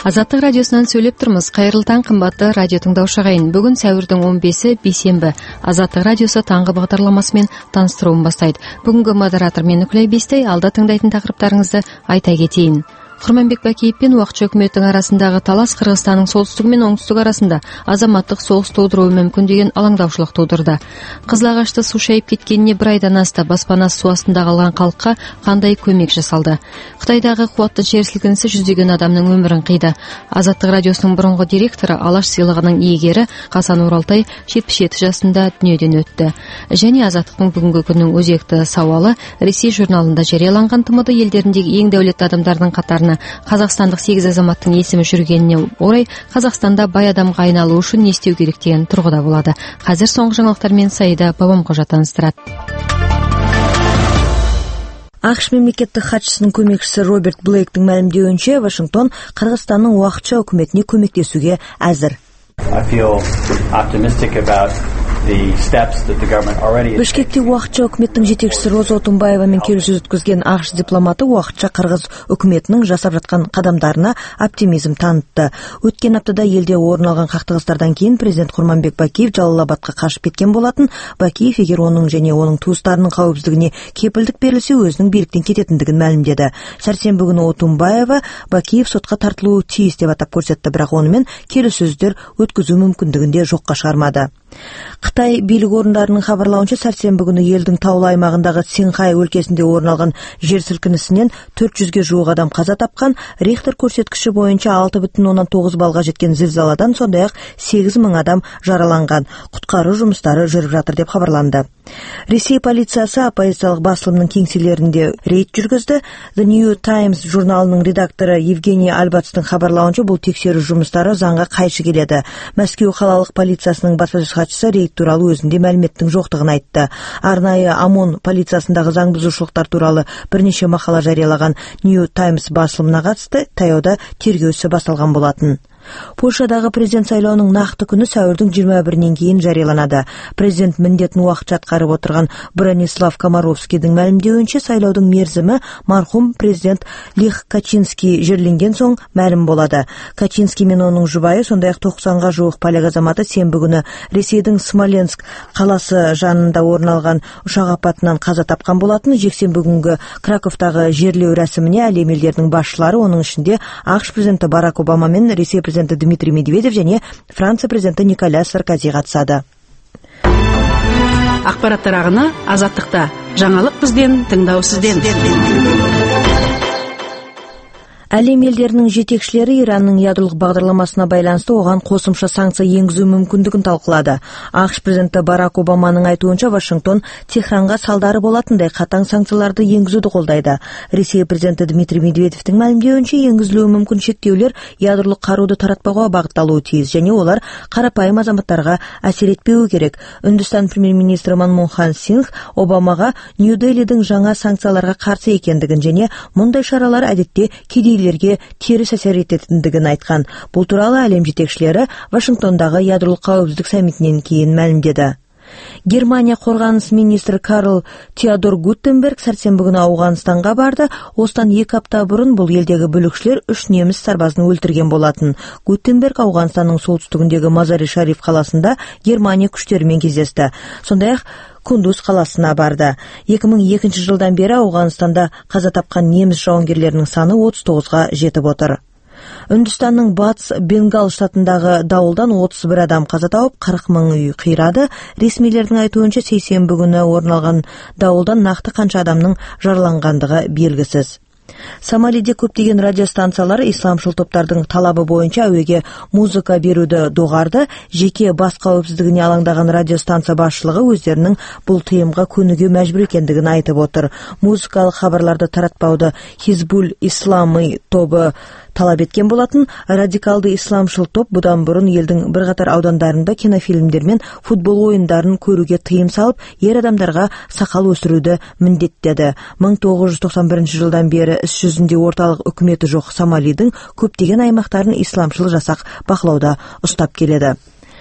Азаттык радиосунан сөйлөп турмуз. Кайрылуу таң, кымбаттуу радио тыңдоочу агайын. Бүгүн сәуүрдүн 15-и бейсенбі. Азаттык радиосу таңгы багдарламасы менен таныстырууну баштайт. Бүгүнкү модератор мен Нүклей Бестей. Алда тыңдайтын тақырыптарыңызды айта кетейин. Курманбек Бакиев пен убакча өкмөттүн арасындагы талаш Кыргызстандын солтүстүгү менен оңтүстүгү арасында азаматтык согуш туудуруу мүмкүн деген алаңдаушылык туудурду. Кызыл Агачты суу шайып кеткенине бир айдан асты. Баспанасы суу астында калган калкка кандай көмөк жасалды? Кытайдагы кубаттуу жер силкиниси жүздөгөн адамдын өмүрүн кыйды. Азаттык радиосунун мурунку директору, Алаш сыйлыгынын ээлери Касан Уралтай 77 жашында дүнүйдөн өттү. Және Азаттыктын бүгүнкү күнүнүн өзөктүү сабалы Ресей журналында жарыяланган ТМД элдериндеги эң дөөлөттүү адамдардын катарына казакстандык 8 азаматтын эсими жүргөнүнө орай Казакстанда бай адамга айналуу үчүн не истөө керек деген тургуда болду. Азыр соңку жаңылыктар менен Саида Бабамкожа таныстырат. АКШ мемлекеттик катчысынын көмөкчүсү Роберт Блейктин маалимдеуинче, Вашингтон Кыргызстандын убакытча өкмөтүнө көмөктөшүүгө азыр. Бишкекте убакытча өкмөттүн жетекчиси Роза Отунбаева менен келишүү өткөзгөн АКШ дипломаты убакытча Кыргыз өкмөтүнүн жасап жаткан кадамдарына оптимизм таанытты. Өткөн аптада элде орун алган кактыгыстардан кийин президент Курманбек Бакиев Жалал Абадка качып кеткен болатын. Бакиев эгер онун және онун туустарынын коопсуздугуна кепилдик берилсе, өзүнүн бийликтен кететиндигин маалимдеди. Сәрсенбі күнү Отунбаева Бакиев сотко тартылуу тийиз деп атап көрсөттү, бирок ону менен келиссөздөр өткөзүү мүмкүндүгүн да жокко чыгармады. Кытай бийлик орундарынын кабарлауынча, сәрсенбі күнү элдин таулуу аймагындагы Цинхай өлкесинде орун алган жер силкинисинен 400ге жуук адам каза тапкан. Рихтер көрсөткүчү боюнча 6,9 балга жеткен зилзаладан сондай-ак 8,000 адам жараланган. Куткаруу жумуштары жүрүп жатыр деп кабарланды. Ресей полициясы оппозициялык басылымдын кеңселеринде рейд жүргөздү. The New Times журналынын редактору Евгений Альбацтын кабарлауынча, бул текшерүү жумуштары заңга кайшы келеді. Мәскеу қалалық полициясынын баспасөз катчысы рейд тууралуу өзүндө маалиметтин жоктугун айтты. Арнайы ОМОН полициясындагы заң бузушулуктар тууралуу бир нече макала жарыялаган New Times басылымына катысты таяуда тергөөсү башталган болатын. Польшадагы президент сайлоонун накты күнү сәуүрдүн 21-нен кийин жарыяланады. Президент міндетін убакытча аткарып отурган Бронислав Комаровскийдин маалимдеуинче, сайлоодун мерзими мархум президент Лех Качинский жерленген соң маалим болот. Качинский менен онун жубайы, сондай-ак 90га жуук поляк азаматы сенбі күнү Ресейдин Смоленск калаасы жанында орун алган учак апатынан каза тапкан болатын. Жексенбі күнгү Краковдагы жерлөө расимине ал эми элдердин башчылары, онун ичинде АКШ президенти Барак Обама менен Ресей президенти Дмитрий Медведев және Франция президенти Николя Саркози катышады. Акпараттар агыны Азаттыкта. Жаңалык бизден, тыңдоо сизден. Әлем елдерінің жетекшілері Иранның ядролық бағдарламасына байланысты оған қосымша санкция енгізу мүмкіндігін талқылады. АКШ президенті Барак Обаманың айтуынша, Вашингтон Техранға салдары болатындай қатаң санкцияларды енгізуді қолдайды. Ресей президенті Дмитрий Медведевтің мәлімдеуінше, енгізілуі мүмкін шектеулер ядролық қаруды таратпауға бағытталуы тиіс, және олар қарапайым азаматтарға әсер етпеуі керек. Үндістан премьер-министрі Манмохан Сингх Обамаға Нью-Делидің жаңа санкцияларға қарсы екендігін және мұндай шаралар әдетте кедейлерге теріс әсер ететіндігін айтқан. Бұл туралы әлем жетекшілері Вашингтондағы ядролық қауіпсіздік саммитінен кейін мәлімдеді. Германия қорғаныс министрі Карл Теодор Гуттенберг сәрсенбі күні Ауғанстанға барды. Осыдан 2 апта бұрын бұл елдегі бүлікшілер 3 неміс сарбазын өлтірген болатын. Гуттенберг Ауғанстанның солтүстігіндегі Мазари-Шариф қаласында Германия күштерімен кездесті. Сондай-ақ Кундуз қаласына барды. 2002 жылдан бері Ауғанстанда қаза тапқан неміс жауынгерлерінің саны 39-ға жетіп отыр. Үндістанның батыс Бенгал штатындағы дауылдан 31 адам қаза тауып, 40 мың үй қирады. Ресмилердің айтуынша, сейсенбі күні орын алған дауылдан нақты қанша адамның жараланғандығы белгісіз. Сомалиде көптеген радиостанциялар исламшыл топтардың талабы бойынша әуеге музыка беруді доғарды. Жеке бас қауіпсіздігіне алаңдаған радиостанция басшылығы өздерінің бұл тыйымға көнуге мәжбүр екендігін айтып отыр. Музыкалық хабарларды таратпауды Хизбул Исламы тобы талап еткен болатын. Радикалды исламшыл топ бұдан бұрын елдің бірқатар аудандарында кинофильмдер мен футбол ойындарын көруге тыйым салып, ер адамдарға сақал өсіруді міндеттеді. 1991 жылдан бері іс жүзінде орталық үкіметі жоқ Сомалидің көптеген аймақтарын исламшыл жасақ бақылауда ұстап келеді.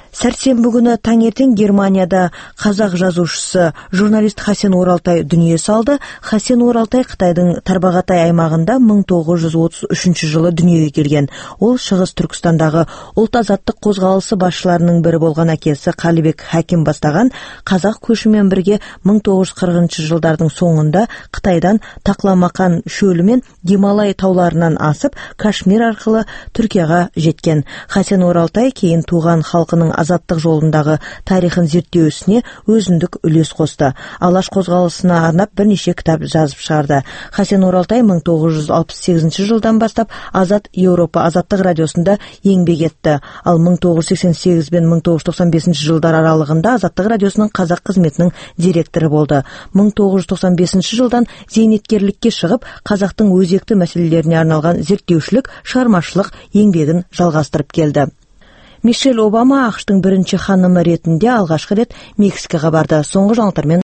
Сәрсенбі күні таңертең Германияда қазақ жазушысы журналист Хасен Оралтай дүние салды. Хасен Оралтай Қытайдың Тарбағатай аймағында 1933 жылы дүниеге келген. Ол Шығыс Түркістандағы ұлт азаттық қозғалысы басшыларының бірі болған әкесі Қалибек Хаким бастаған қазақ көшімен бірге 1940 жылдардың соңында Қытайдан Тақламақан шөлі мен Гималай тауларынан асып, Кашмир арқылы Түркияға жеткен. Хасен Оралтай кейін туған халқының азаттық жолындағы тарихын зерттеу ісіне өзіндік үлес қосты. Алаш қозғалысына арнап бірнеше кітап жазып шығарды. Хасен Оралтай 1968 жылдан бастап Азат Еуропа азаттық радиосында еңбек етті. Ал 1988 бен 1995 жылдар аралығында Азаттық радиосының қазақ қызметінің директоры болды. 1995 жылдан зейнеткерлікке шығып, қазақтың өзекті мәселелеріне арналған зерттеушілік, шығармашылық еңбегін жалғастырып келді. Мишель Обама ақш-тың бірінші ханымы ретінде алғашқы рет Мексикаға барды. Соңғы жаңалықтармен